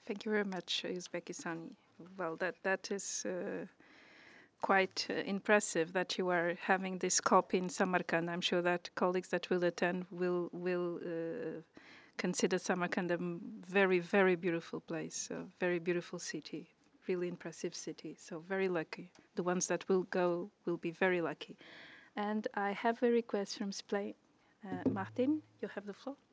Thank you very much, Uzbekistan. Well, that is quite impressive that you are having this COP in Samarkand. I'm sure that colleagues that will attend will consider Samarkand a very, very beautiful place, a very beautiful city, really impressive city. So very lucky. The ones that will go will be very lucky. And I have a request from Spain. Martin, you have the floor.